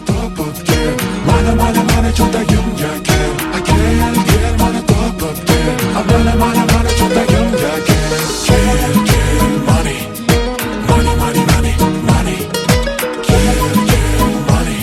topib kel, mana cho'ntagimga kel, kel, mana topib kel, mana cho'ntagimga kel, money, kel, money,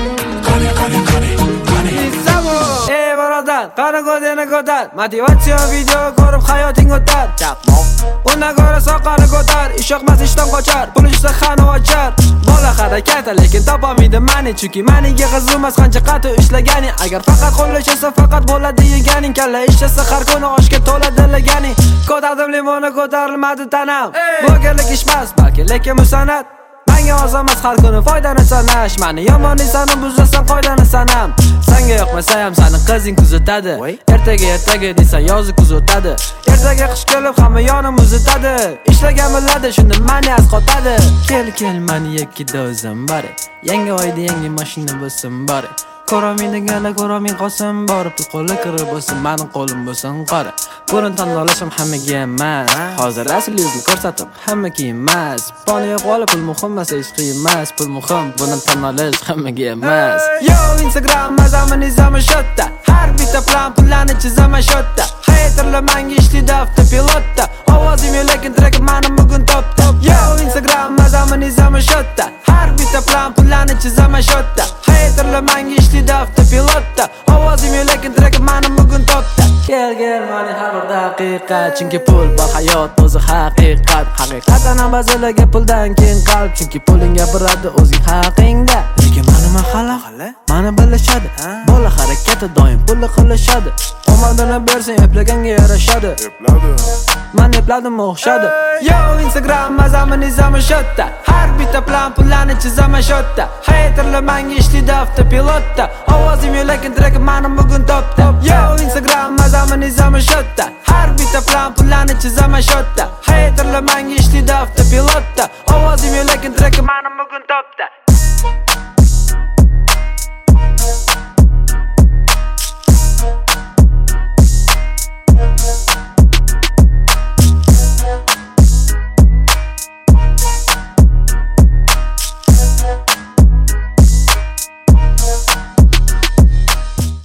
qani. Ey barodar, qani godeni ko'tar, motivatsion video ko'rib hayoting o'tar. Undan ko'ra soqani ko'tar, ish yoqmas ishdan qochar, pul ishsa xani ochar. Bola harakati lekin topolmaydi mani, chunki maniga qizimas qancha qattiq ishlaganing. Agar faqat qo'llashsa faqat bo'ladi yeganing, kalla ishlasa har kuni oshga to'ladi laganing. Ko'tardim limonni ko'tarilmadi tanam. Blogerlik ishmas, balki lekin bu san'at. Menga ozamas har kuni foydani sanash, mani yomon insonni buzasan qoidani sanam. Senga yoqmasa ham seni qizing kuzatadi. Ertaga desan yozi kuzatadi. Ertaga qish kelib hamma yonim uzatadi. Ishlagan biladi, shunda mani asqotadi. Kel mani yakida o'zim bari. Yangi oyda yangi mashina bo'lsin bari. Ko'ramaydiganda ko'ramay qolsin bari. Pul qo'lga kirib bo'lsin, mani qo'lim bo'lsin qora. Burun tanlashim hammaga emas. Hozir asl yuzni ko'rsatib hammaga emas. Poni yo'q olib pul muhim emas, hech qiyin emas. Pul muhim, buni tanlash hammaga emas. Yo Instagram mazamini zamashotda. Har bitta plan pullarni chizaman shotda. Haterlar menga ishlida avtopilotda. Ovozim yo'q lekin track meni bugun topdi. Yo Instagram mazamini zamashotda. Har bitta plan pullarni chizaman shotda. Haterlar menga ishlida avtopilotda. Ovozim yo'q lekin track meni bugun topdi. Kel mani har bir daqiqa, chunki pul bor, hayot o'zi haqiqat. Haqiqatan ham ba'zilarga puldan keyin qalb, chunki puling gapiradi o'zing haqingda. Lekin mani mahalla, mani bilishadi. Bola harakati doim pulni qilishadi. Omadini bersang eplaganga yarashadi. Men epladim o'xshadi. Yo Instagram mazamini zamashotda. Har bitta plan pullarni chizaman shotda. Haterlar menga ishlida avtopilotda. Ovozim yo'q lekin track meni bugun topdi. Yo Instagram mazamini zamashotda. Har bitta plan pullarni chizaman shotda. Haterlar menga